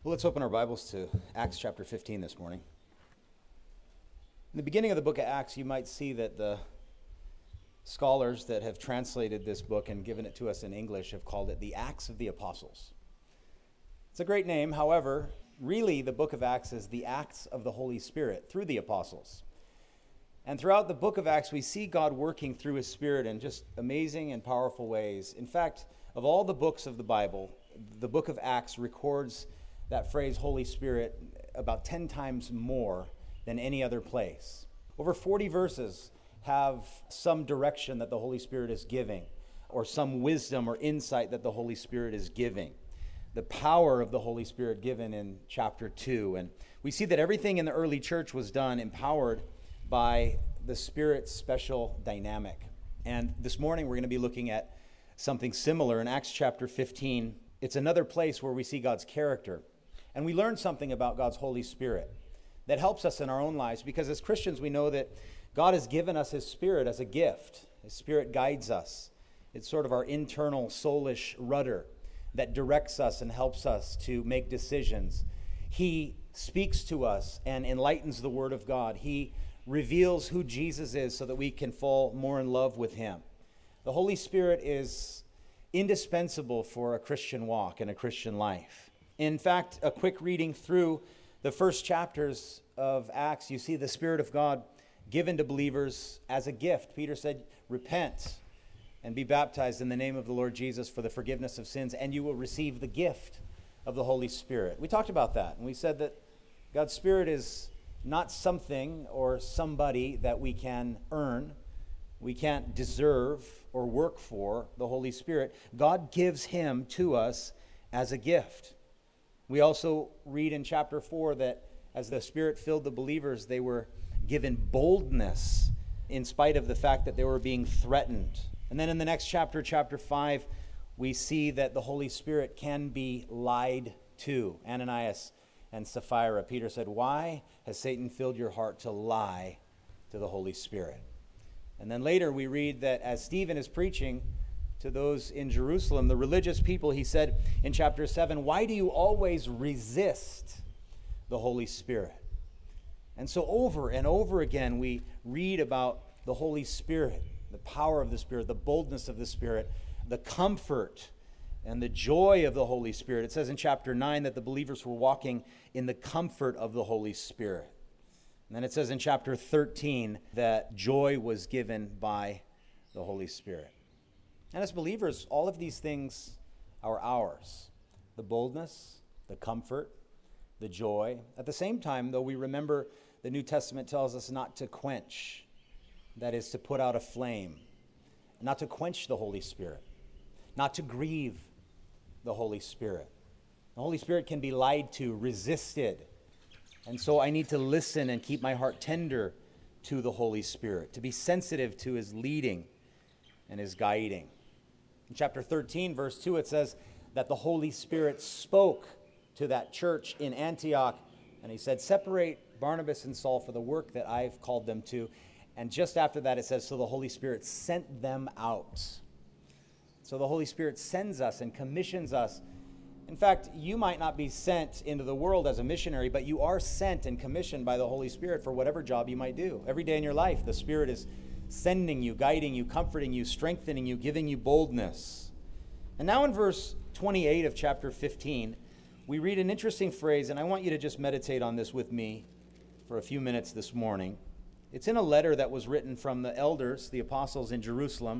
Well, let's open our Bibles to Acts chapter 15 this morning. In the beginning of the book of Acts, you might see that the scholars that have translated this book and given it to us in English have called it the Acts of the Apostles. It's a great name. However, really the book of Acts is the Acts of the Holy Spirit through the apostles. And throughout the book of Acts, we see God working through his Spirit in just amazing and powerful ways. In fact, of all the books of the Bible, the book of Acts records that phrase Holy Spirit about 10 times more than any other place. Over 40 verses have some direction that the Holy Spirit is giving, or some wisdom or insight that the Holy Spirit is giving. The power of the Holy Spirit given in chapter 2. And we see that everything in the early church was done empowered by the Spirit's special dynamic. And this morning we're going to be looking at something similar in Acts chapter 15. It's another place where we see God's character. And we learn something about God's Holy Spirit that helps us in our own lives, because as Christians we know that God has given us his Spirit as a gift. His Spirit guides us. It's sort of our internal soulish rudder that directs us and helps us to make decisions. He speaks to us and enlightens the Word of God. He reveals who Jesus is so that we can fall more in love with him. The Holy Spirit is indispensable for a Christian walk and a Christian life. In fact, a quick reading through the first chapters of Acts, you see the Spirit of God given to believers as a gift. Peter said, repent and be baptized in the name of the Lord Jesus for the forgiveness of sins, and you will receive the gift of the Holy Spirit. We talked about that, and we said that God's Spirit is not something or somebody that we can earn. We can't deserve or work for the Holy Spirit. God gives him to us as a gift. We also read in chapter 4 that as the Spirit filled the believers, they were given boldness in spite of the fact that they were being threatened. And then in the next chapter, chapter 5, we see that the Holy Spirit can be lied to. Ananias and Sapphira. Peter said, why has Satan filled your heart to lie to the Holy Spirit? And then later we read that as Stephen is preaching to those in Jerusalem, the religious people, he said in chapter 7, why do you always resist the Holy Spirit? And so over and over again we read about the Holy Spirit, the power of the Spirit, the boldness of the Spirit, the comfort and the joy of the Holy Spirit. It says in chapter 9 that the believers were walking in the comfort of the Holy Spirit. And then it says in chapter 13 that joy was given by the Holy Spirit. And as believers, all of these things are ours. The boldness, the comfort, the joy. At the same time, though, we remember the New Testament tells us not to quench. That is, to put out a flame. Not to quench the Holy Spirit. Not to grieve the Holy Spirit. The Holy Spirit can be lied to, resisted. And so I need to listen and keep my heart tender to the Holy Spirit, to be sensitive to his leading and his guiding. In chapter 13, verse 2, it says that the Holy Spirit spoke to that church in Antioch, and he said, separate Barnabas and Saul for the work that I've called them to. And just after that, it says, so the Holy Spirit sent them out. So the Holy Spirit sends us and commissions us. In fact, you might not be sent into the world as a missionary, but you are sent and commissioned by the Holy Spirit for whatever job you might do. Every day in your life, the Spirit is sending you, guiding you, comforting you, strengthening you, giving you boldness. And now in verse 28 of chapter 15, we read an interesting phrase, and I want you to just meditate on this with me for a few minutes this morning. It's in a letter that was written from the elders, the apostles in Jerusalem,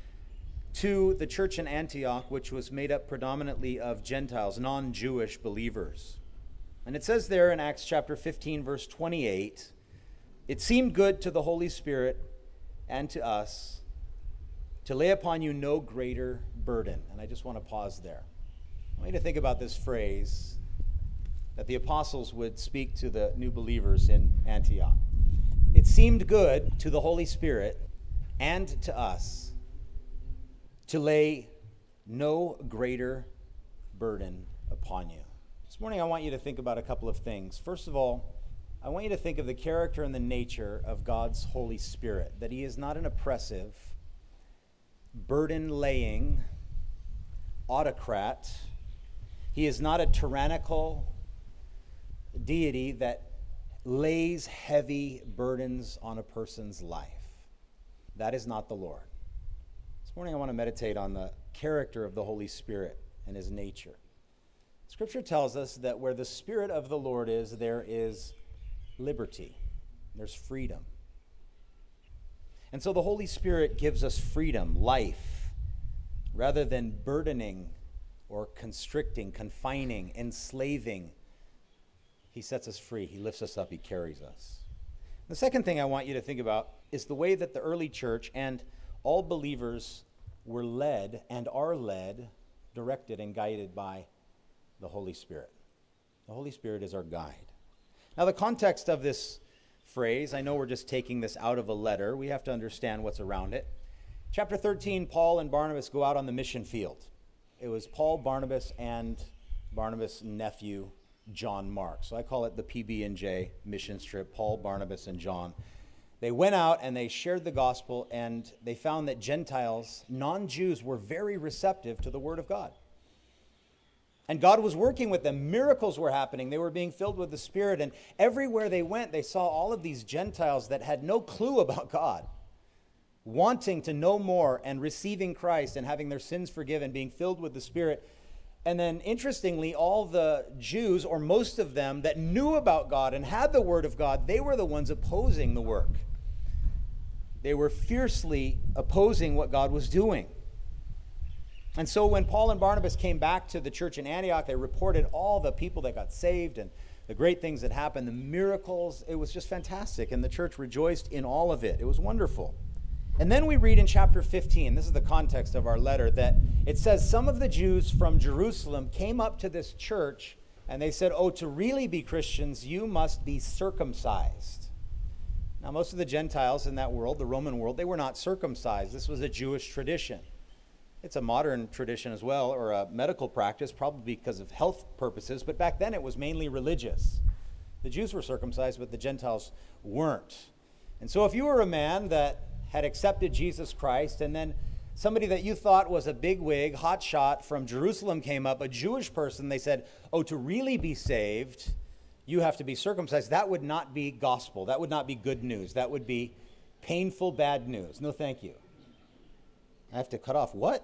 to the church in Antioch, which was made up predominantly of Gentiles, non-Jewish believers. And it says there in Acts chapter 15, verse 28, it seemed good to the Holy Spirit and to us to lay upon you no greater burden. And I just want to pause there. I want you to think about this phrase that the apostles would speak to the new believers in Antioch. It seemed good to the Holy Spirit and to us to lay no greater burden upon you. This morning I want you to think about a couple of things. First of all, I want you to think of the character and the nature of God's Holy Spirit, that he is not an oppressive, burden-laying autocrat. He is not a tyrannical deity that lays heavy burdens on a person's life. That is not the Lord. This morning I want to meditate on the character of the Holy Spirit and his nature. Scripture tells us that where the Spirit of the Lord is, there is liberty. There's freedom. And so the Holy Spirit gives us freedom, life, rather than burdening or constricting, confining, enslaving. He sets us free. He lifts us up. He carries us. The second thing I want you to think about is the way that the early church and all believers were led and are led, directed, and guided by the Holy Spirit. The Holy Spirit is our guide. Now, the context of this phrase, I know we're just taking this out of a letter. We have to understand what's around it. Chapter 13, Paul and Barnabas go out on the mission field. It was Paul, Barnabas, and Barnabas' nephew, John Mark. So I call it the PB&J mission trip, Paul, Barnabas, and John. They went out and they shared the gospel, and they found that Gentiles, non-Jews, were very receptive to the word of God. And God was working with them. Miracles were happening. They were being filled with the Spirit. And everywhere they went, they saw all of these Gentiles that had no clue about God, wanting to know more and receiving Christ and having their sins forgiven, being filled with the Spirit. And then, interestingly, all the Jews, or most of them, that knew about God and had the Word of God, they were the ones opposing the work. They were fiercely opposing what God was doing. And so when Paul and Barnabas came back to the church in Antioch, they reported all the people that got saved and the great things that happened, the miracles. It was just fantastic, and the church rejoiced in all of it. It was wonderful. And then we read in chapter 15, this is the context of our letter, that it says some of the Jews from Jerusalem came up to this church and they said, "Oh, to really be Christians, you must be circumcised." Now, most of the Gentiles in that world, the Roman world, they were not circumcised. This was a Jewish tradition. It's a modern tradition as well, or a medical practice, probably because of health purposes, but back then it was mainly religious. The Jews were circumcised, but the Gentiles weren't. And so if you were a man that had accepted Jesus Christ, and then somebody that you thought was a bigwig, hotshot from Jerusalem came up, a Jewish person, they said, "Oh, to really be saved, you have to be circumcised." That would not be gospel. That would not be good news. That would be painful, bad news. No, thank you. I have to cut off what?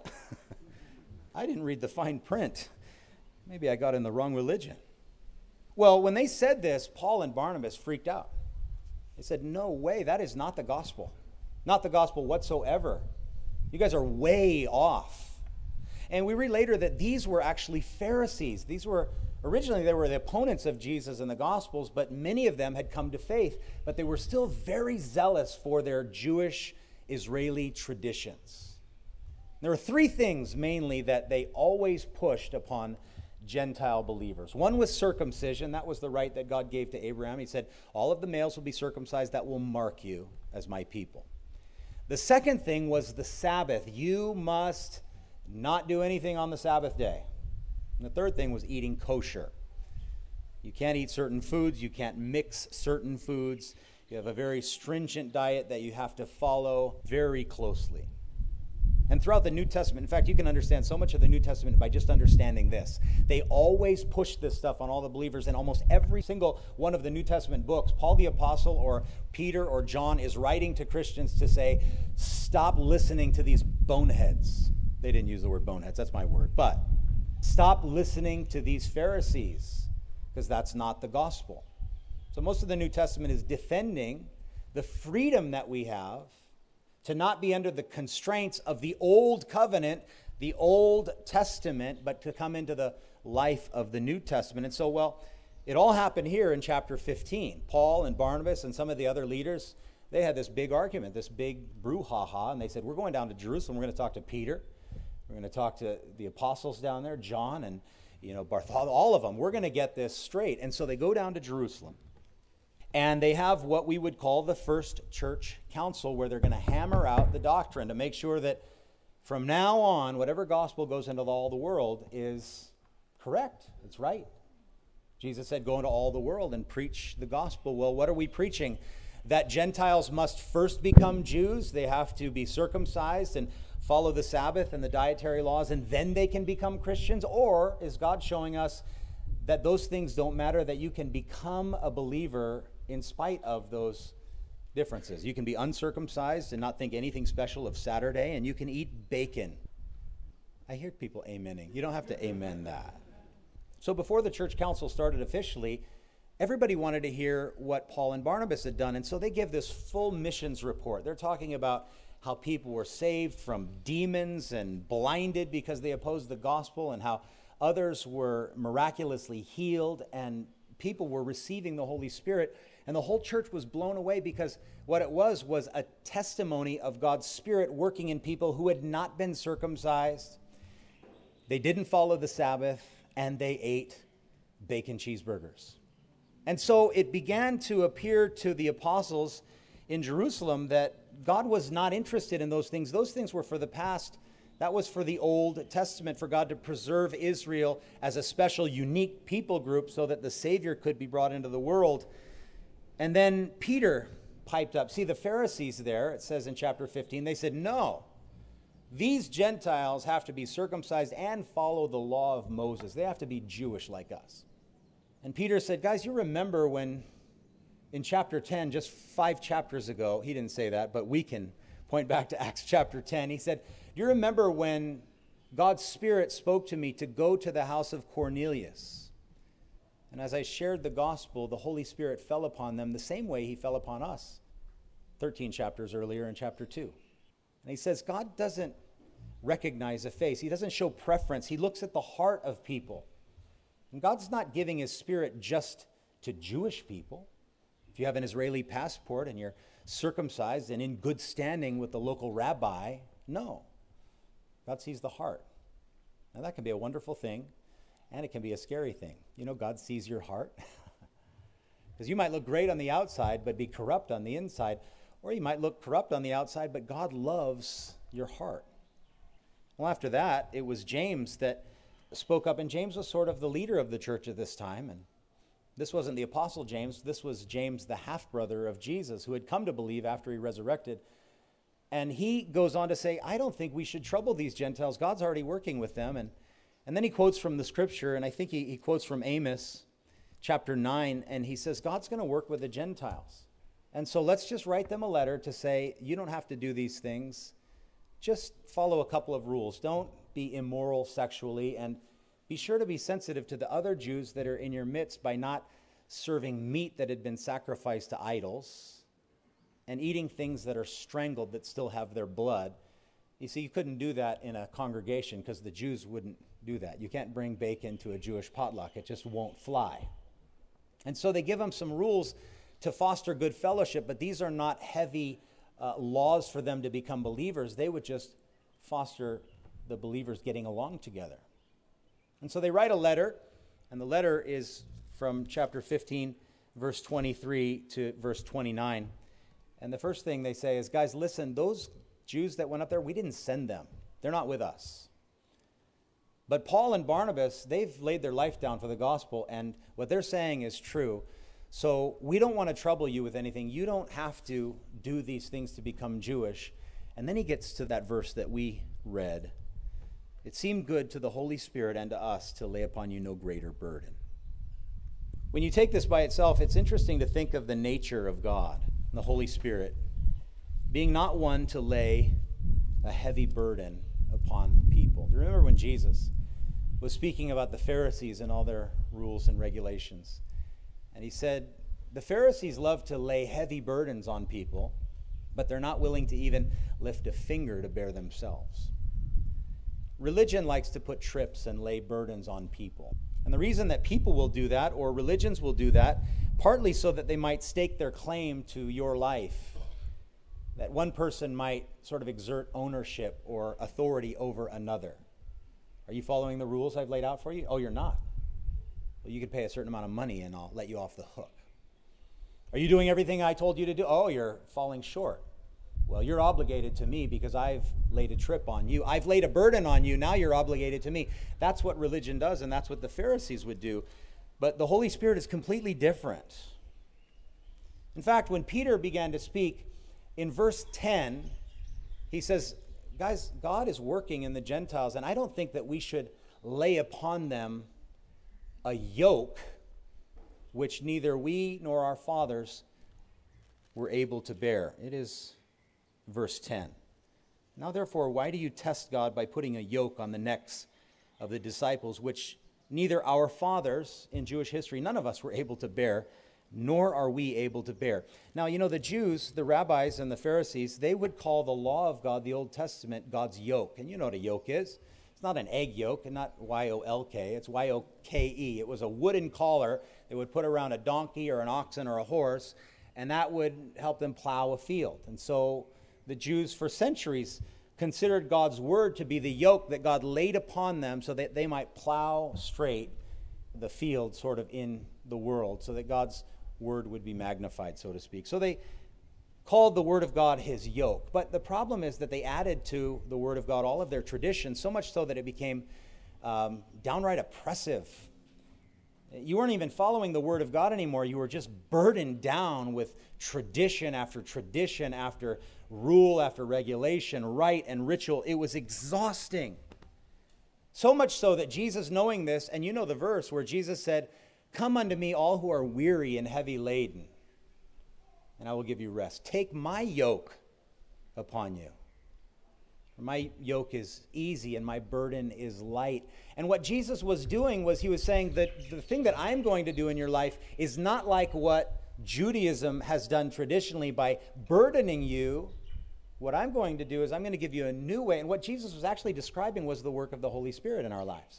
I didn't read the fine print. Maybe I got in the wrong religion. Well, when they said this, Paul and Barnabas freaked out. They said, "No way, that is not the gospel. Not the gospel whatsoever. You guys are way off." And we read later that these were actually Pharisees. Originally they were the opponents of Jesus in the Gospels, but many of them had come to faith. But they were still very zealous for their Jewish Israeli traditions. There were three things mainly that they always pushed upon Gentile believers. One was circumcision. That was the right that God gave to Abraham. He said, all of the males will be circumcised. That will mark you as my people. The second thing was the Sabbath. You must not do anything on the Sabbath day. And the third thing was eating kosher. You can't eat certain foods. You can't mix certain foods. You have a very stringent diet that you have to follow very closely. And throughout the New Testament, in fact, you can understand so much of the New Testament by just understanding this. They always push this stuff on all the believers in almost every single one of the New Testament books. Paul the Apostle or Peter or John is writing to Christians to say, stop listening to these boneheads. They didn't use the word boneheads, that's my word. But stop listening to these Pharisees, because that's not the gospel. So most of the New Testament is defending the freedom that we have to not be under the constraints of the old covenant, the Old Testament, but to come into the life of the New Testament. And so, it all happened here in chapter 15. Paul and Barnabas and some of the other leaders, they had this big argument, this big brouhaha, and they said, we're going down to Jerusalem. We're going to talk to Peter. We're going to talk to the apostles down there, John and Bartholomew, all of them. We're going to get this straight. And so they go down to Jerusalem. And they have what we would call the First Church Council, where they're going to hammer out the doctrine to make sure that from now on, whatever gospel goes into all the world is correct. It's right. Jesus said, go into all the world and preach the gospel. Well, what are we preaching? That Gentiles must first become Jews. They have to be circumcised and follow the Sabbath and the dietary laws, and then they can become Christians? Or is God showing us that those things don't matter, that you can become a believer in spite of those differences. You can be uncircumcised and not think anything special of Saturday, and you can eat bacon. I hear people amening. You don't have to amen that. So before the church council started officially, everybody wanted to hear what Paul and Barnabas had done, and so they give this full missions report. They're talking about how people were saved from demons and blinded because they opposed the gospel, and how others were miraculously healed, and people were receiving the Holy Spirit. And the whole church was blown away, because what it was a testimony of God's Spirit working in people who had not been circumcised. They didn't follow the Sabbath, and they ate bacon cheeseburgers. And so it began to appear to the apostles in Jerusalem that God was not interested in those things. Those things were for the past. That was for the Old Testament, for God to preserve Israel as a special, unique people group so that the Savior could be brought into the world. And then Peter piped up. See, the Pharisees there, it says in chapter 15, they said, no, these Gentiles have to be circumcised and follow the law of Moses. They have to be Jewish like us. And Peter said, guys, you remember when in chapter 10, just 5 chapters ago, he didn't say that, but we can point back to Acts chapter 10. He said, do you remember when God's Spirit spoke to me to go to the house of Cornelius? And as I shared the gospel, the Holy Spirit fell upon them the same way he fell upon us 13 chapters earlier in chapter 2. And he says, God doesn't recognize a face. He doesn't show preference. He looks at the heart of people. And God's not giving his Spirit just to Jewish people. If you have an Israeli passport and you're circumcised and in good standing with the local rabbi, no. God sees the heart. Now that can be a wonderful thing, and it can be a scary thing. You know, God sees your heart. Because you might look great on the outside, but be corrupt on the inside. Or you might look corrupt on the outside, but God loves your heart. Well, after that, it was James that spoke up, and James was sort of the leader of the church at this time. And this wasn't the Apostle James. This was James, the half-brother of Jesus, who had come to believe after he resurrected. And he goes on to say, I don't think we should trouble these Gentiles. God's already working with them. And then he quotes from the scripture, and I think he quotes from Amos chapter 9, and he says, God's going to work with the Gentiles. And so let's just write them a letter to say, you don't have to do these things. Just follow a couple of rules. Don't be immoral sexually, and be sure to be sensitive to the other Jews that are in your midst by not serving meat that had been sacrificed to idols and eating things that are strangled that still have their blood. You see, you couldn't do that in a congregation because the Jews wouldn't do that. You can't bring bacon to a Jewish potluck. It just won't fly. And so they give them some rules to foster good fellowship, but these are not heavy laws for them to become believers. They would just foster the believers getting along together. And so they write a letter, and the letter is from chapter 15, verse 23 to verse 29. And the first thing they say is, guys, listen, those Jews that went up there, we didn't send them. They're not with us. But Paul and Barnabas, they've laid their life down for the gospel, and what they're saying is true. So we don't want to trouble you with anything. You don't have to do these things to become Jewish. And then he gets to that verse that we read. It seemed good to the Holy Spirit and to us to lay upon you no greater burden. When you take this by itself, it's interesting to think of the nature of God, the Holy Spirit, being not one to lay a heavy burden upon people. Do you remember when Jesus was speaking about the Pharisees and all their rules and regulations? And he said, the Pharisees love to lay heavy burdens on people, but they're not willing to even lift a finger to bear themselves. Religion likes to put trips and lay burdens on people. And the reason that people will do that, or religions will do that, partly so that they might stake their claim to your life, that one person might sort of exert ownership or authority over another. Are you following the rules I've laid out for you? Oh, you're not. Well, you could pay a certain amount of money and I'll let you off the hook. Are you doing everything I told you to do? Oh, you're falling short. Well, you're obligated to me because I've laid a trip on you. I've laid a burden on you. Now you're obligated to me. That's what religion does, and that's what the Pharisees would do. But the Holy Spirit is completely different. In fact, when Peter began to speak, in verse 10, he says, guys, God is working in the Gentiles, and I don't think that we should lay upon them a yoke which neither we nor our fathers were able to bear. It is verse 10. Now therefore, why do you test God by putting a yoke on the necks of the disciples, which neither our fathers in Jewish history, none of us were able to bear, nor are we able to bear? Now, the Jews, the rabbis and the Pharisees, they would call the law of God, the Old Testament, God's yoke. And you know what a yoke is. It's not an egg yolk, and not Y-O-L-K. It's Y-O-K-E. It was a wooden collar they would put around a donkey or an oxen or a horse, and that would help them plow a field. And so the Jews for centuries considered God's word to be the yoke that God laid upon them so that they might plow straight the field sort of in the world, so that God's word would be magnified, so to speak. So they called the word of God his yoke. But the problem is that they added to the word of God all of their traditions, so much so that it became downright oppressive. You weren't even following the word of God anymore. You were just burdened down with tradition after rule after regulation, rite and ritual. It was exhausting. So much so that Jesus, knowing this, and you know the verse where Jesus said, "Come unto me, all who are weary and heavy laden, and I will give you rest. Take my yoke upon you. My yoke is easy and my burden is light." And what Jesus was doing was he was saying that the thing that I'm going to do in your life is not like what Judaism has done traditionally by burdening you. What I'm going to do is I'm going to give you a new way. And what Jesus was actually describing was the work of the Holy Spirit in our lives.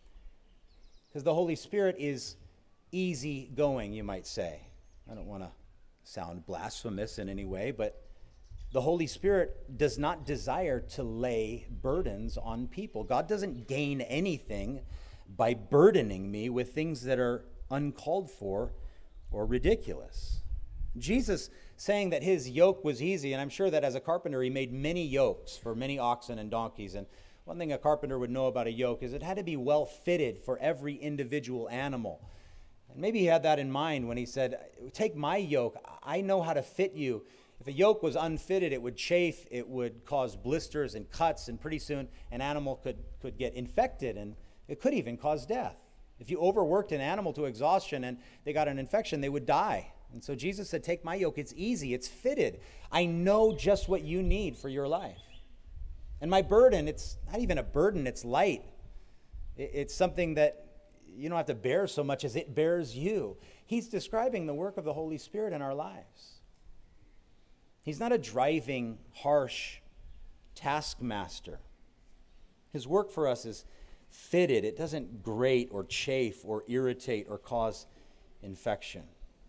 Because the Holy Spirit is easygoing, you might say. I don't want to sound blasphemous in any way, but the Holy Spirit does not desire to lay burdens on people. God doesn't gain anything by burdening me with things that are uncalled for or ridiculous. Jesus saying that his yoke was easy, and I'm sure that as a carpenter he made many yokes for many oxen and donkeys. And one thing a carpenter would know about a yoke is it had to be well fitted for every individual animal. And maybe he had that in mind when he said, "Take my yoke. I know how to fit you." If a yoke was unfitted, it would chafe, it would cause blisters and cuts, and pretty soon an animal could get infected, and it could even cause death. If you overworked an animal to exhaustion and they got an infection, they would die. And so Jesus said, "Take my yoke. It's easy. It's fitted. I know just what you need for your life. And my burden, it's not even a burden. It's light. It's something that you don't have to bear so much as it bears you." He's describing the work of the Holy Spirit in our lives. He's not a driving, harsh taskmaster. His work for us is fitted. It doesn't grate or chafe or irritate or cause infection.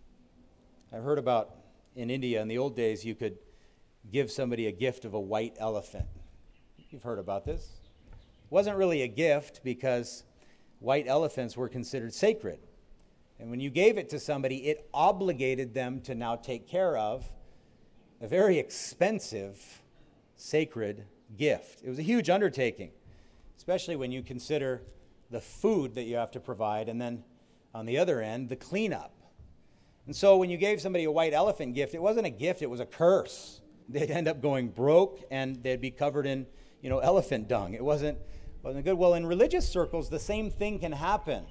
I've heard about in India in the old days you could give somebody a gift of a white elephant. You've heard about this. It wasn't really a gift because white elephants were considered sacred. And when you gave it to somebody, it obligated them to now take care of a very expensive, sacred gift. It was a huge undertaking, especially when you consider the food that you have to provide, and then on the other end, the cleanup. And so when you gave somebody a white elephant gift, it wasn't a gift, it was a curse. They'd end up going broke, and they'd be covered in, elephant dung. It wasn't good. Well, in religious circles, the same thing can happen.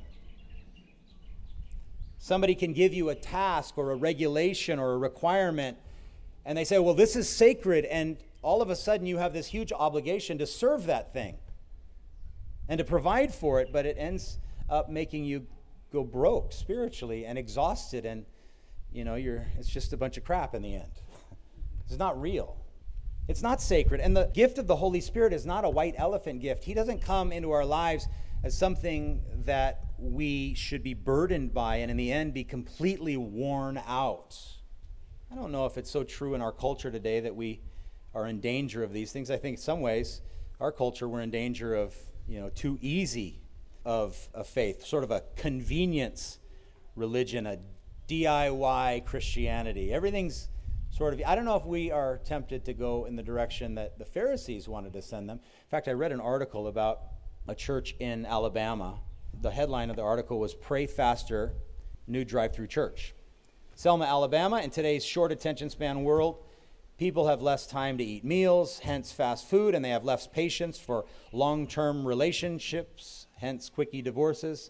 Somebody can give you a task or a regulation or a requirement, and they say, "Well, this is sacred," and all of a sudden you have this huge obligation to serve that thing and to provide for it, but it ends up making you go broke spiritually and exhausted, and it's just a bunch of crap in the end. It's not real. It's not sacred. And the gift of the Holy Spirit is not a white elephant gift. He doesn't come into our lives as something that we should be burdened by and in the end be completely worn out. I don't know if it's so true in our culture today that we are in danger of these things. I think in some ways, our culture, we're in danger of, too easy of a faith, sort of a convenience religion, a DIY Christianity. Everything's sort of, I don't know if we are tempted to go in the direction that the Pharisees wanted to send them. In fact, I read an article about a church in Alabama. The headline of the article was "Pray Faster, New Drive-Thru Church." Selma, Alabama, in today's short attention span world, people have less time to eat meals, hence fast food, and they have less patience for long-term relationships, hence quickie divorces.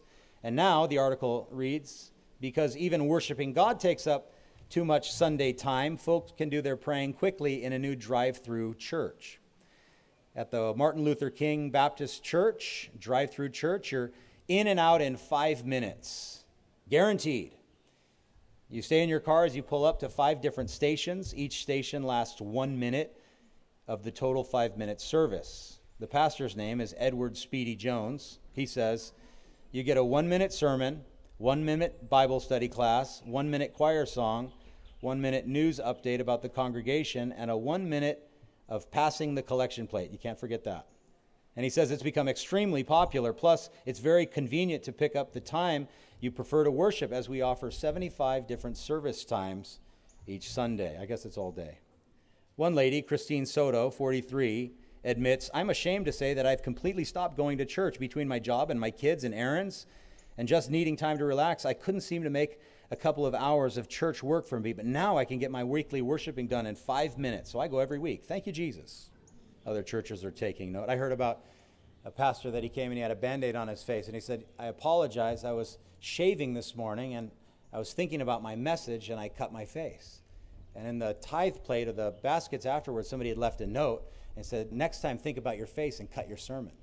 And now the article reads, because even worshiping God takes up too much Sunday time, folks can do their praying quickly in a new drive-through church. At the Martin Luther King Baptist Church, drive-through church, you're in and out in 5 minutes. Guaranteed. You stay in your car as you pull up to 5 different stations. Each station lasts 1 minute of the total 5-minute service. The pastor's name is Edward Speedy Jones. He says, you get a 1-minute sermon, 1-minute Bible study class, 1-minute choir song, 1-minute news update about the congregation, and a 1 minute of passing the collection plate. You can't forget that. And he says it's become extremely popular. Plus, it's very convenient to pick up the time you prefer to worship, as we offer 75 different service times each Sunday. I guess it's all day. One lady, Christine Soto, 43, admits, I'm ashamed to say that I've completely stopped going to church between my job and my kids and errands and just needing time to relax. I couldn't seem to make a couple of hours of church work for me, but now I can get my weekly worshiping done in 5 minutes. So I go every week. Thank you, Jesus. Other churches are taking note. I heard about a pastor that he came and he had a Band-Aid on his face, and he said, I apologize. I was shaving this morning and I was thinking about my message and I cut my face. And in the tithe plate of the baskets afterwards, somebody had left a note and said, next time think about your face and cut your sermon.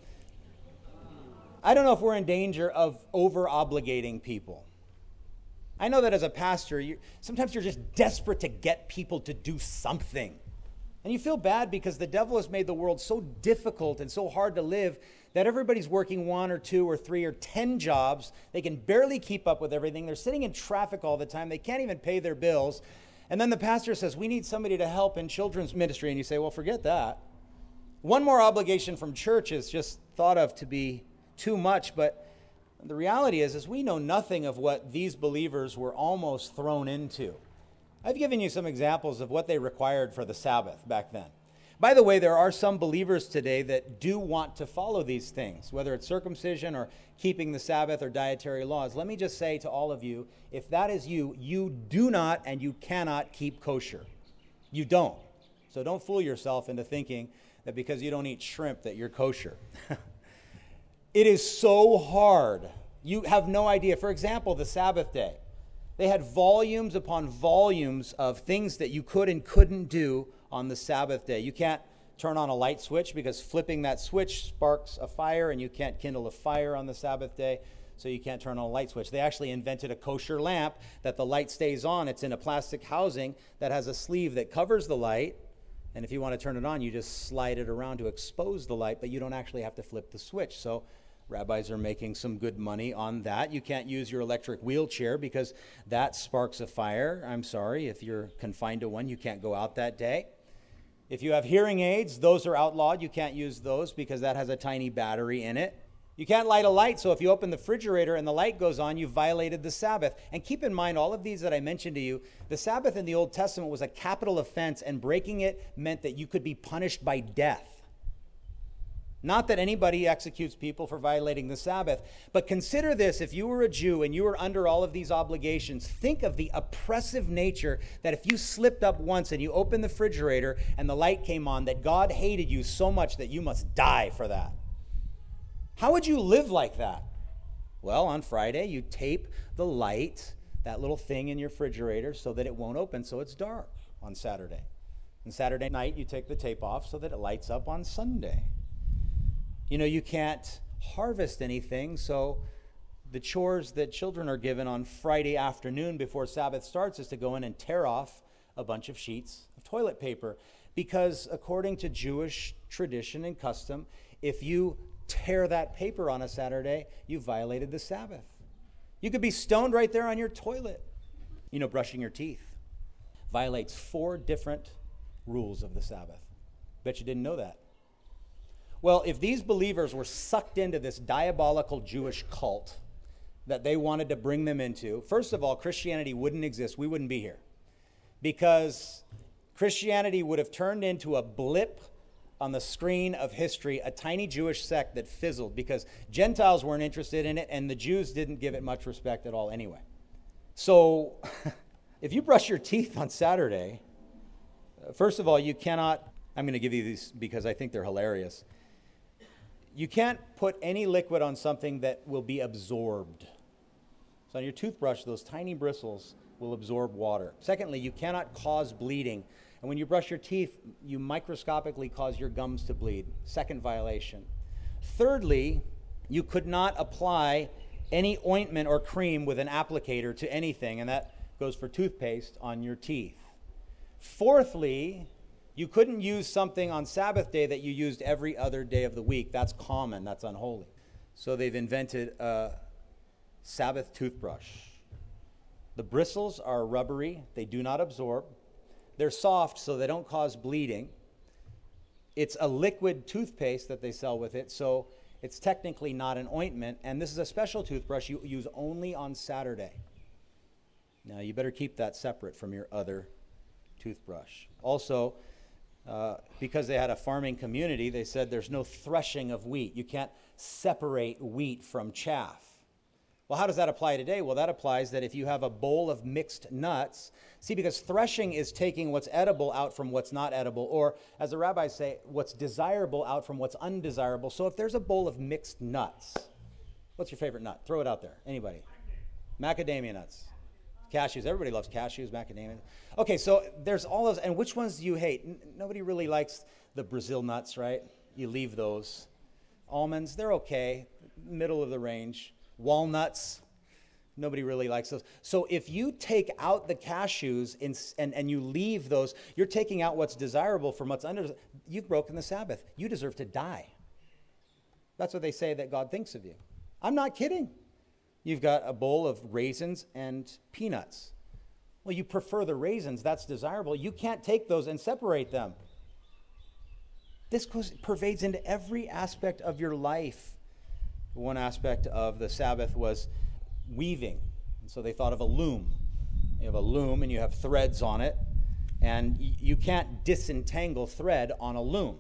I don't know if we're in danger of over-obligating people. I know that as a pastor, sometimes you're just desperate to get people to do something. And you feel bad because the devil has made the world so difficult and so hard to live that everybody's working 1 or 2 or 3 or 10 jobs. They can barely keep up with everything. They're sitting in traffic all the time. They can't even pay their bills. And then the pastor says, we need somebody to help in children's ministry. And you say, well, forget that. One more obligation from church is just thought of to be too much. But the reality is we know nothing of what these believers were almost thrown into. I've given you some examples of what they required for the Sabbath back then. By the way, there are some believers today that do want to follow these things, whether it's circumcision or keeping the Sabbath or dietary laws. Let me just say to all of you, if that is you, you do not and you cannot keep kosher. You don't. So don't fool yourself into thinking that because you don't eat shrimp that you're kosher. It is so hard. You have no idea. For example, the Sabbath day. They had volumes upon volumes of things that you could and couldn't do on the Sabbath day. You can't turn on a light switch because flipping that switch sparks a fire, and you can't kindle a fire on the Sabbath day, so you can't turn on a light switch. They actually invented a kosher lamp that the light stays on. It's in a plastic housing that has a sleeve that covers the light, and if you want to turn it on, you just slide it around to expose the light, but you don't actually have to flip the switch. So rabbis are making some good money on that. You can't use your electric wheelchair because that sparks a fire. I'm sorry, if you're confined to one, you can't go out that day. If you have hearing aids, those are outlawed. You can't use those because that has a tiny battery in it. You can't light a light, so if you open the refrigerator and the light goes on, you've violated the Sabbath. And keep in mind, all of these that I mentioned to you, the Sabbath in the Old Testament was a capital offense, and breaking it meant that you could be punished by death. Not that anybody executes people for violating the Sabbath, but consider this: if you were a Jew and you were under all of these obligations, think of the oppressive nature that if you slipped up once and you opened the refrigerator and the light came on, that God hated you so much that you must die for that. How would you live like that? Well, on Friday, you tape the light, that little thing in your refrigerator, so that it won't open, so it's dark on Saturday. And Saturday night, you take the tape off so that it lights up on Sunday. You know, you can't harvest anything, so the chores that children are given on Friday afternoon before Sabbath starts is to go in and tear off a bunch of sheets of toilet paper. Because according to Jewish tradition and custom, if you tear that paper on a Saturday, you violated the Sabbath. You could be stoned right there on your toilet. You know, brushing your teeth violates 4 different rules of the Sabbath. Bet you didn't know that. Well, if these believers were sucked into this diabolical Jewish cult that they wanted to bring them into, first of all, Christianity wouldn't exist. We wouldn't be here. Because Christianity would have turned into a blip on the screen of history, a tiny Jewish sect that fizzled because Gentiles weren't interested in it and the Jews didn't give it much respect at all anyway. So if you brush your teeth on Saturday, first of all, you cannot, I'm going to give you these because I think they're hilarious. You can't put any liquid on something that will be absorbed. So on your toothbrush, those tiny bristles will absorb water. Secondly, you cannot cause bleeding. And when you brush your teeth, you microscopically cause your gums to bleed. Second violation. Thirdly, you could not apply any ointment or cream with an applicator to anything, and that goes for toothpaste, on your teeth. Fourthly, you couldn't use something on Sabbath day that you used every other day of the week. That's common. That's unholy. So they've invented a Sabbath toothbrush. The bristles are rubbery. They do not absorb. They're soft, so they don't cause bleeding. It's a liquid toothpaste that they sell with it, so it's technically not an ointment. And this is a special toothbrush you use only on Saturday. Now, you better keep that separate from your other toothbrush. Also, because they had a farming community, they said there's no threshing of wheat. You can't separate wheat from chaff. Well, how does that apply today? Well, that applies that if you have a bowl of mixed nuts, see, because threshing is taking what's edible out from what's not edible, or as the rabbis say, what's desirable out from what's undesirable. So if there's a bowl of mixed nuts, what's your favorite nut? Throw it out there. Anybody? Macadamia nuts. Cashews. Everybody loves cashews, macadamia. Okay, so there's all those. And which ones do you hate? Nobody really likes the Brazil nuts, right? You leave those. Almonds, they're okay. Middle of the range. Walnuts, nobody really likes those. So if you take out the cashews and you leave those, you're taking out what's desirable from what's undesirable. You've broken the Sabbath. You deserve to die. That's what they say that God thinks of you. I'm not kidding. You've got a bowl of raisins and peanuts. Well, you prefer the raisins. That's desirable. You can't take those and separate them. This pervades into every aspect of your life. One aspect of the Sabbath was weaving. And so they thought of a loom. You have a loom and you have threads on it, and you can't disentangle thread on a loom.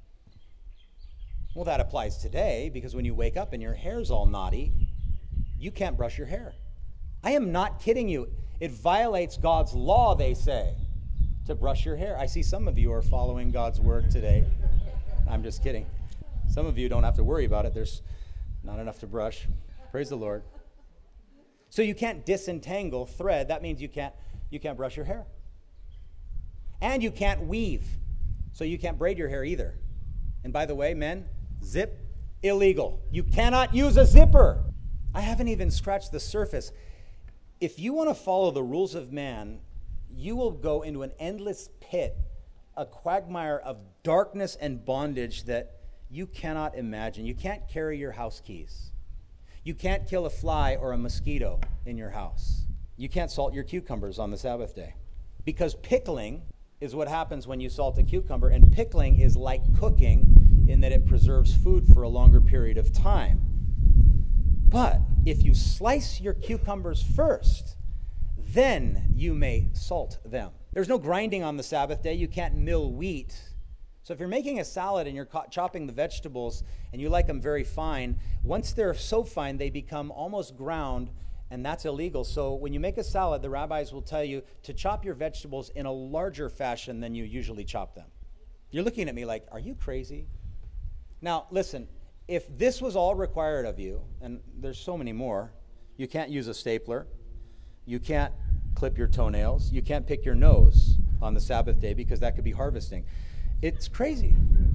Well, that applies today, because when you wake up and your hair's all knotty, you can't brush your hair. I am not kidding you. It violates God's law, they say, to brush your hair. I see some of you are following God's word today. I'm just kidding. Some of you don't have to worry about it. There's not enough to brush. Praise the Lord. So you can't disentangle thread. That means you can't brush your hair. And you can't weave. So you can't braid your hair either. And by the way, men, zip, illegal. You cannot use a zipper. I haven't even scratched the surface. If you want to follow the rules of man, you will go into an endless pit, a quagmire of darkness and bondage that you cannot imagine. You can't carry your house keys. You can't kill a fly or a mosquito in your house. You can't salt your cucumbers on the Sabbath day. Because pickling is what happens when you salt a cucumber, and pickling is like cooking in that it preserves food for a longer period of time. But if you slice your cucumbers first, then you may salt them. There's no grinding on the Sabbath day. You can't mill wheat. So if you're making a salad and you're chopping the vegetables and you like them very fine, once they're so fine, they become almost ground, and that's illegal. So when you make a salad, the rabbis will tell you to chop your vegetables in a larger fashion than you usually chop them. You're looking at me like, are you crazy? Now, listen, if this was all required of you, and there's so many more, you can't use a stapler, you can't clip your toenails, you can't pick your nose on the Sabbath day because that could be harvesting. It's crazy.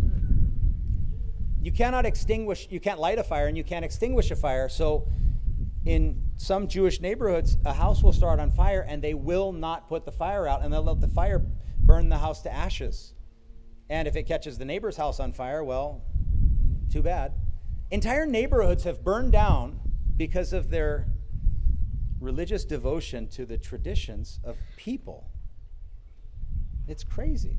You can't light a fire and you can't extinguish a fire. So in some Jewish neighborhoods, a house will start on fire and they will not put the fire out, and they'll let the fire burn the house to ashes. And if it catches the neighbor's house on fire, well, too bad. Entire neighborhoods have burned down because of their religious devotion to the traditions of people. It's crazy.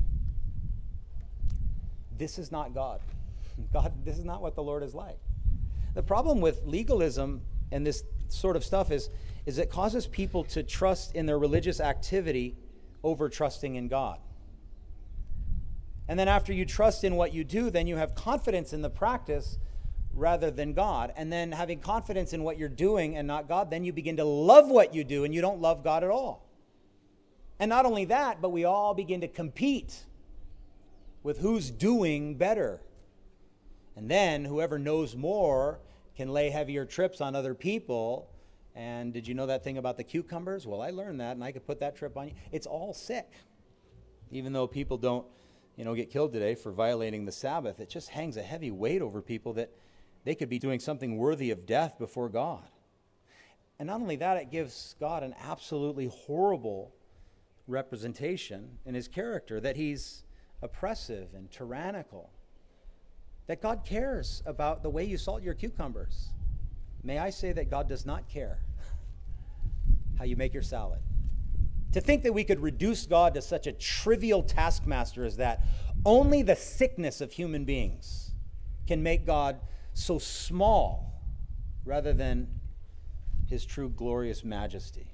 This is not God. This is not what the Lord is like. The problem with legalism and this sort of stuff is it causes people to trust in their religious activity over trusting in God. And then after you trust in what you do, then you have confidence in the practice rather than God. And then having confidence in what you're doing and not God, then you begin to love what you do and you don't love God at all. And not only that, but we all begin to compete with who's doing better. And then whoever knows more can lay heavier trips on other people. And did you know that thing about the cucumbers? Well, I learned that, and I could put that trip on you. It's all sick. Even though people don't, get killed today for violating the Sabbath, it just hangs a heavy weight over people that they could be doing something worthy of death before God. And not only that, it gives God an absolutely horrible representation in his character, that he's oppressive and tyrannical, that God cares about the way you salt your cucumbers. May I say that God does not care how you make your salad. To think that we could reduce God to such a trivial taskmaster as that, only the sickness of human beings can make God so small rather than his true glorious majesty.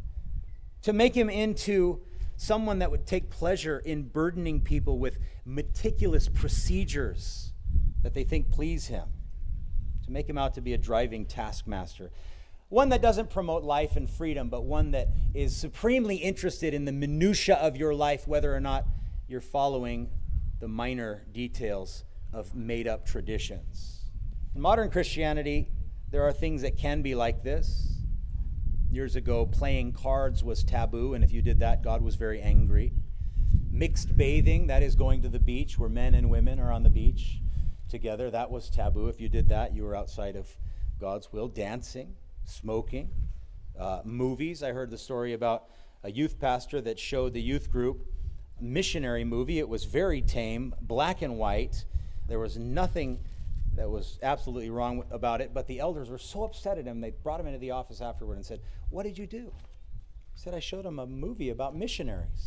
To make him into someone that would take pleasure in burdening people with meticulous procedures that they think please him. To make him out to be a driving taskmaster. One that doesn't promote life and freedom, but one that is supremely interested in the minutia of your life, whether or not you're following the minor details of made-up traditions. In modern Christianity, there are things that can be like this. Years ago, playing cards was taboo, and if you did that, God was very angry. Mixed bathing, that is going to the beach where men and women are on the beach together, that was taboo. If you did that, you were outside of God's will. Dancing, smoking, movies. I heard the story about a youth pastor that showed the youth group a missionary movie. It was very tame, black and white. There was nothing that was absolutely wrong about it, but the elders were so upset at him, they brought him into the office afterward and said, "What did you do?" He said, "I showed him a movie about missionaries."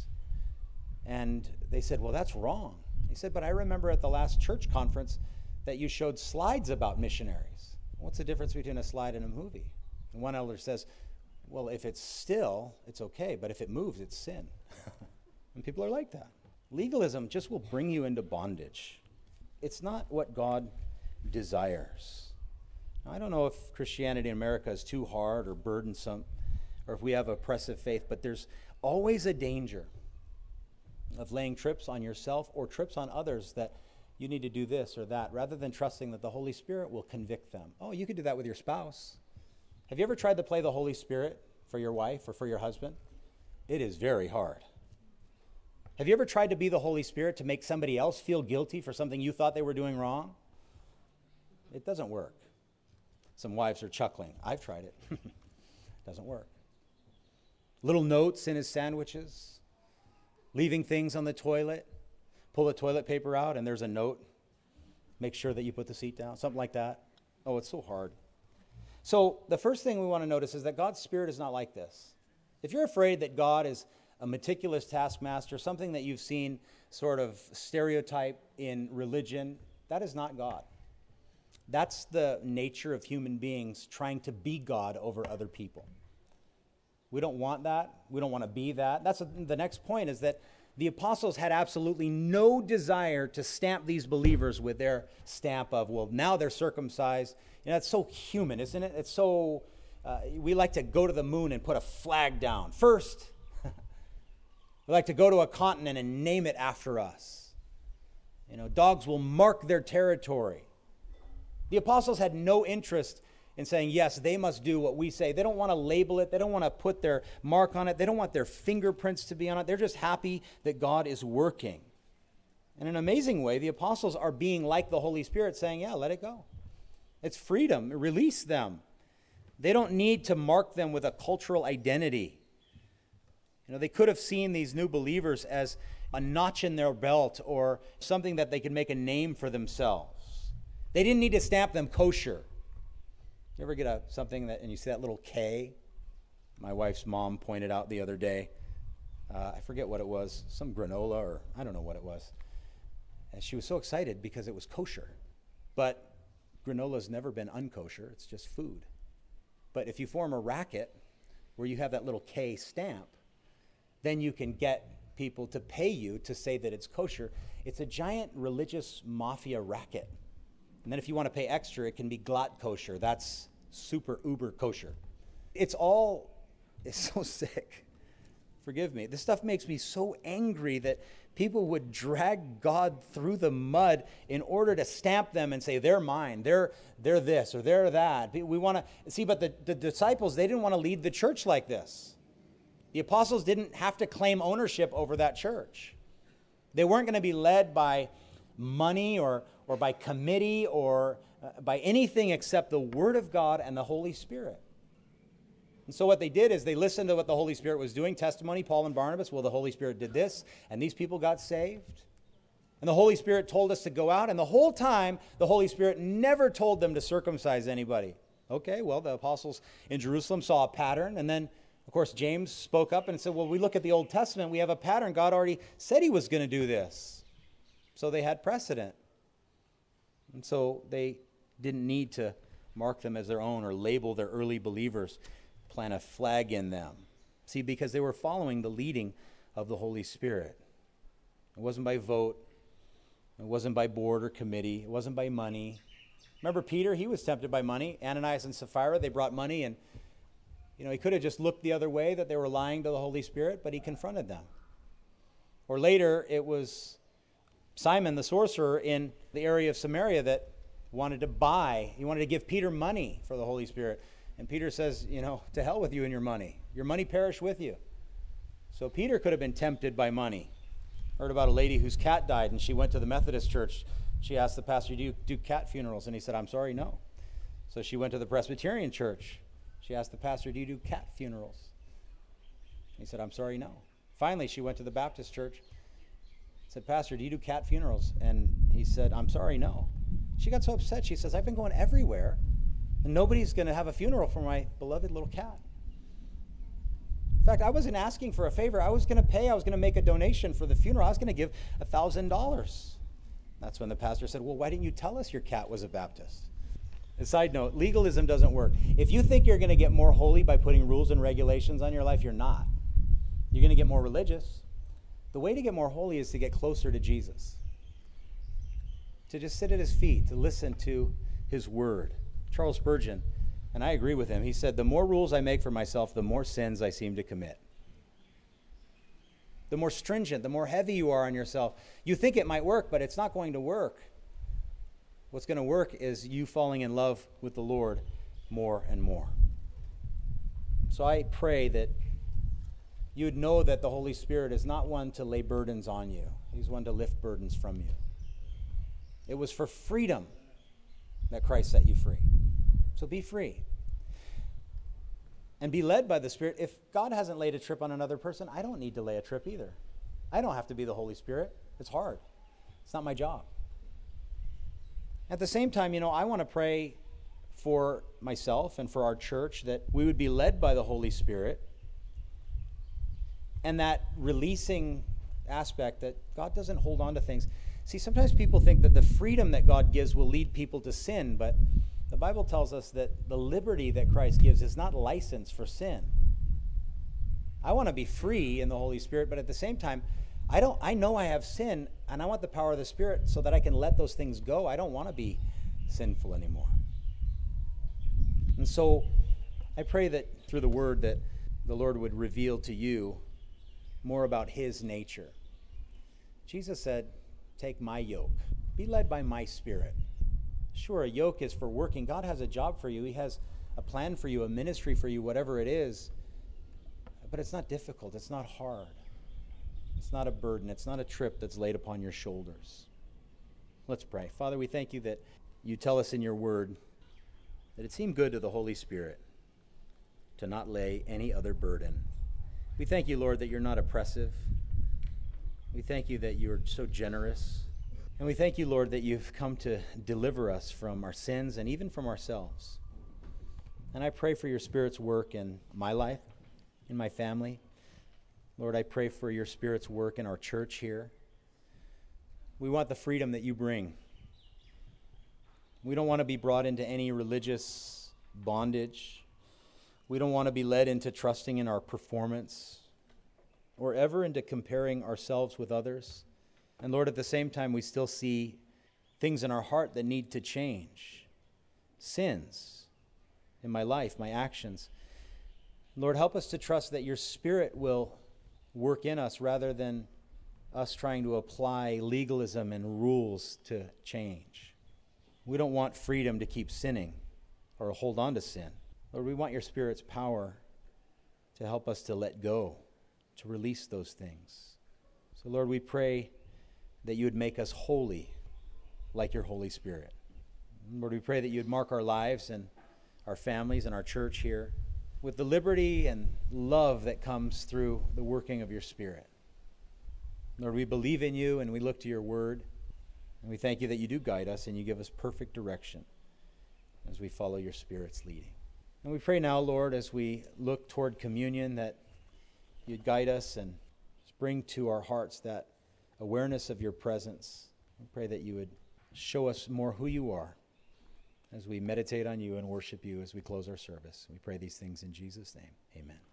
And they said, "Well, that's wrong." He said, "But I remember at the last church conference that you showed slides about missionaries." What's the difference between a slide and a movie? And one elder says, "Well, if it's still, it's okay, but if it moves, it's sin." And people are like that. Legalism just will bring you into bondage. It's not what God desires. Now, I don't know if Christianity in America is too hard or burdensome, or if we have oppressive faith, but there's always a danger of laying trips on yourself or trips on others that you need to do this or that, rather than trusting that the Holy Spirit will convict them. Oh, you could do that with your spouse. Have you ever tried to play the Holy Spirit for your wife or for your husband? It is very hard. Have you ever tried to be the Holy Spirit to make somebody else feel guilty for something you thought they were doing wrong? It doesn't work. Some wives are chuckling. I've tried it. Doesn't work. Little notes in his sandwiches, leaving things on the toilet, pull the toilet paper out and there's a note. Make sure that you put the seat down, something like that. Oh, it's so hard. So the first thing we want to notice is that God's Spirit is not like this. If you're afraid that God is a meticulous taskmaster, something that you've seen sort of stereotype in religion, that is not God. That's the nature of human beings trying to be God over other people. We don't want that. We don't want to be that. That's the next point, is that the apostles had absolutely no desire to stamp these believers with their stamp of, well, now they're circumcised. It's so human, isn't it? It's so, we like to go to the moon and put a flag down first. We like to go to a continent and name it after us. Dogs will mark their territory. The apostles had no interest in saying, yes, they must do what we say. They don't want to label it. They don't want to put their mark on it. They don't want their fingerprints to be on it. They're just happy that God is working. In an amazing way, the apostles are being like the Holy Spirit, saying, yeah, let it go. It's freedom. Release them. They don't need to mark them with a cultural identity. They could have seen these new believers as a notch in their belt or something that they could make a name for themselves. They didn't need to stamp them kosher. You ever get something and you see that little K? My wife's mom pointed out the other day. I forget what it was, some granola or I don't know what it was. And she was so excited because it was kosher. But granola's never been unkosher. It's just food. But if you form a racket where you have that little K stamp, then you can get people to pay you to say that it's kosher. It's a giant religious mafia racket. And then if you want to pay extra, it can be glatt kosher. That's super uber kosher. It's so sick. forgive me. This stuff makes me so angry that people would drag God through the mud in order to stamp them and say, they're mine, they're this, or they're that. We want to see, but the disciples, they didn't want to lead the church like this. The apostles didn't have to claim ownership over that church. They weren't going to be led by money or by committee or by anything except the Word of God and the Holy Spirit. And so what they did is they listened to what the Holy Spirit was doing. Testimony, Paul and Barnabas, well, the Holy Spirit did this, and these people got saved. And the Holy Spirit told us to go out, and the whole time, the Holy Spirit never told them to circumcise anybody. Okay, well, the apostles in Jerusalem saw a pattern, and then, of course, James spoke up and said, well, we look at the Old Testament, we have a pattern. God already said he was going to do this. So they had precedent. And so they didn't need to mark them as their own or label their early believers, plant a flag in them. See, because they were following the leading of the Holy Spirit. It wasn't by vote. It wasn't by board or committee. It wasn't by money. Remember Peter? He was tempted by money. Ananias and Sapphira, they brought money, and he could have just looked the other way that they were lying to the Holy Spirit, but he confronted them. Or later, it was Simon the sorcerer in the area of Samaria that wanted to give Peter money for the Holy Spirit. And Peter says, to hell with you and your money. Your money perish with you. So Peter could have been tempted by money. Heard about a lady whose cat died, and she went to the Methodist church. She asked the pastor, do you do cat funerals? And he said, I'm sorry, no. So she went to the Presbyterian church. She asked the pastor, do you do cat funerals? He said, I'm sorry, no. Finally, she went to the Baptist church. Said, Pastor, do you do cat funerals? And he said, I'm sorry, no. She got so upset. She says, I've been going everywhere, and nobody's going to have a funeral for my beloved little cat. In fact, I wasn't asking for a favor. I was going to make a donation for the funeral. I was going to give $1,000. That's when the pastor said, well, why didn't you tell us your cat was a Baptist? A side note, legalism doesn't work. If you think you're going to get more holy by putting rules and regulations on your life, you're not. You're going to get more religious. The way to get more holy is to get closer to Jesus. To just sit at his feet, to listen to his word. Charles Spurgeon, and I agree with him, he said, the more rules I make for myself, the more sins I seem to commit. The more stringent, the more heavy you are on yourself. You think it might work, but it's not going to work. What's going to work is you falling in love with the Lord more and more. So I pray that you would know that the Holy Spirit is not one to lay burdens on you. He's one to lift burdens from you. It was for freedom that Christ set you free. So be free. And be led by the Spirit. If God hasn't laid a trip on another person, I don't need to lay a trip either. I don't have to be the Holy Spirit. It's hard. It's not my job. At the same time, I want to pray for myself and for our church that we would be led by the Holy Spirit, and that releasing aspect that God doesn't hold on to things. See, sometimes people think that the freedom that God gives will lead people to sin, but the Bible tells us that the liberty that Christ gives is not license for sin. I want to be free in the Holy Spirit, but at the same time, I know I have sin, and I want the power of the Spirit so that I can let those things go. I don't want to be sinful anymore. And so I pray that through the word that the Lord would reveal to you more about his nature. Jesus said, take my yoke. Be led by my Spirit. Sure, a yoke is for working. God has a job for you. He has a plan for you, a ministry for you, whatever it is. But it's not difficult. It's not hard. It's not a burden. It's not a trip that's laid upon your shoulders. Let's pray. Father, we thank you that you tell us in your word that it seemed good to the Holy Spirit to not lay any other burden. We thank you, Lord, that you're not oppressive. We thank you that you're so generous. And we thank you, Lord, that you've come to deliver us from our sins and even from ourselves. And I pray for your Spirit's work in my life, in my family. Lord, I pray for your Spirit's work in our church here. We want the freedom that you bring. We don't want to be brought into any religious bondage. We don't want to be led into trusting in our performance or ever into comparing ourselves with others. And Lord, at the same time, we still see things in our heart that need to change. Sins in my life, my actions. Lord, help us to trust that your Spirit will work in us rather than us trying to apply legalism and rules to change. We don't want freedom to keep sinning or hold on to sin. Lord, we want your Spirit's power to help us to let go, to release those things. So, Lord, we pray that you would make us holy like your Holy Spirit. Lord, we pray that you would mark our lives and our families and our church here with the liberty and love that comes through the working of your Spirit. Lord, we believe in you and we look to your word, and we thank you that you do guide us and you give us perfect direction as we follow your Spirit's leading. And we pray now, Lord, as we look toward communion, that you'd guide us and bring to our hearts that awareness of your presence. We pray that you would show us more who you are as we meditate on you and worship you as we close our service. We pray these things in Jesus' name. Amen.